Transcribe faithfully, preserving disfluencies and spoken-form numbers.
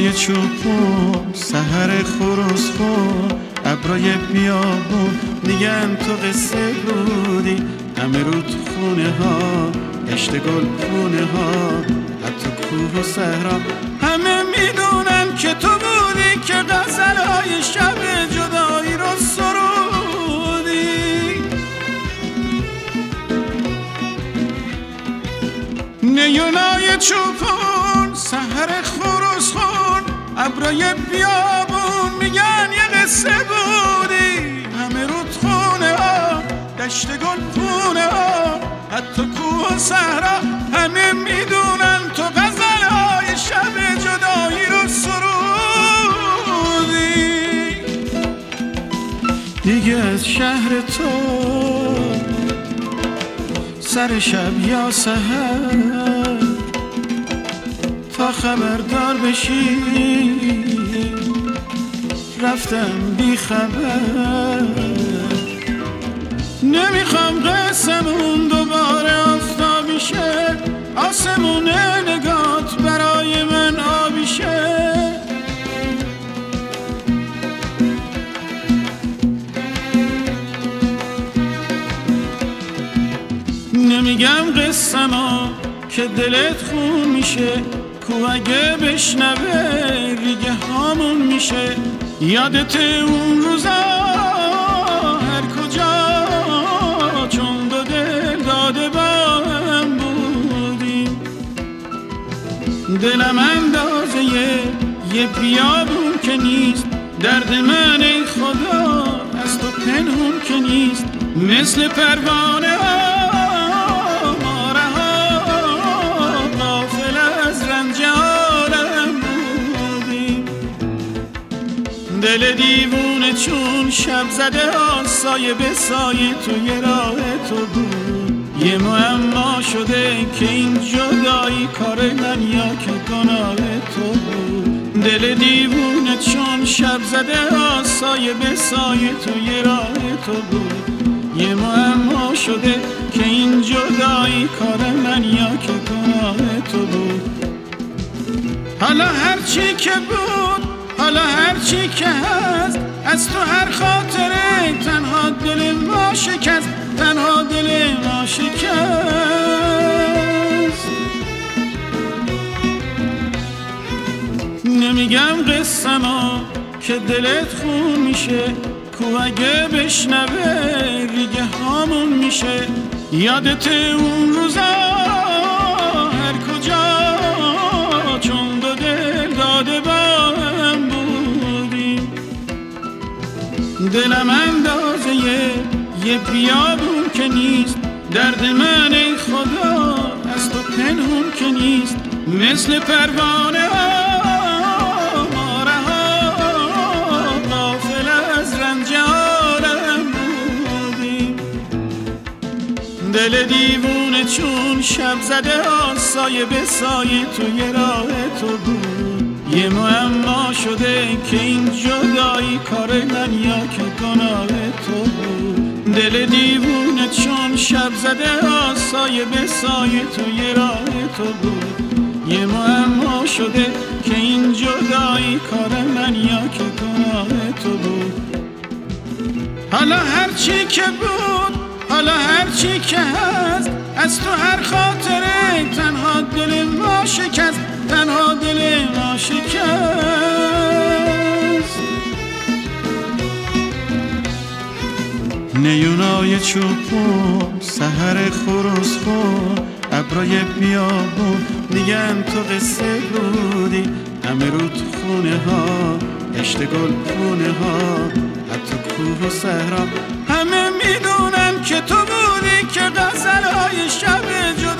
نیونای چوبون، سحر خروس خون، ابرای بیابون میگن تو قصه بودی. همه رو تو خونه ها، اشت گل خونه ها، حتی کوه و صحرا همه میدونن که تو بودی که غزلهای شب جدایی رو سرودی. نیونای چوبون، سحر خروس خون، ابرای بیابون میگن یه قصه بودی. همه رود خونه ها، دشت گل خونه ها، حتی کوه و صحرا همه میدونن تو غزلهای شب جدایی رو سرودی. دیگه از شهر تو سر شب یا سحر تا خبردار بشی رفتم بی خبر. نمیخوام قسمون دوباره آفتابی شه، آسمون نگات برای من آبی شه. نمیگم قسمو که دلت خون میشه، کو اگه بشنوه ریگه هامون میشه. یادت اون روزا هر کجا چون دو دل داده با هم بودیم. دلم اندازه یه بیابون که نیست، درد من ای خدا از تو پنهون که نیست. مثل پروانه ها دل دیوونه چون شب زده ها، سایه به سایه توی راه تو بود. یه معما شده که این جدایی کار من یا که گناه تو بود. دل دیوونه چون شب زده ها، سایه به سایه توی راه تو بود. یه معما شده که این جدایی کار من یا که گناه تو بود. حالا هرچی که بود، حالا هرچی که هست، از تو هر خاطره تنها دل ما شکست، تنها دل ما شکست. نمیگم قسمو که دلت خون میشه، کو اگه بشنوه ریگه هامون میشه. یادت اون روزا هر کجا چون دو دل داده با هم بودیم. دلم اندازه یه بیابون که نیست، درد من ای خدا از تو پنهون که نیست. مثل پروانه ها ماره ها غافل از رنج عالم بودیم. دل دیوونه چون شب زده ها، سایه به سایه توی راه تو بود. یه معما شده که این جدایی کار من یا که گناه تو بود. دل دیوونه چون شب زده ها، سایه به سایه توی راه تو بود. یه معما شده که این جدایی کار من یا که گناه تو بود. حالا هرچی که بود، حالا هرچی که هست، از تو هر خاطره تنها دل ما شکست، تنها دل ما شکست. نیونای چوبون، سحر خروس خون، ابرای بیابون میگن تو قصه بودی. همه رو تو خونه ها، اشت گل خونه ها، حتی کوه و صحرا همه میدونن که تو بودی که غزلهای شب جدایی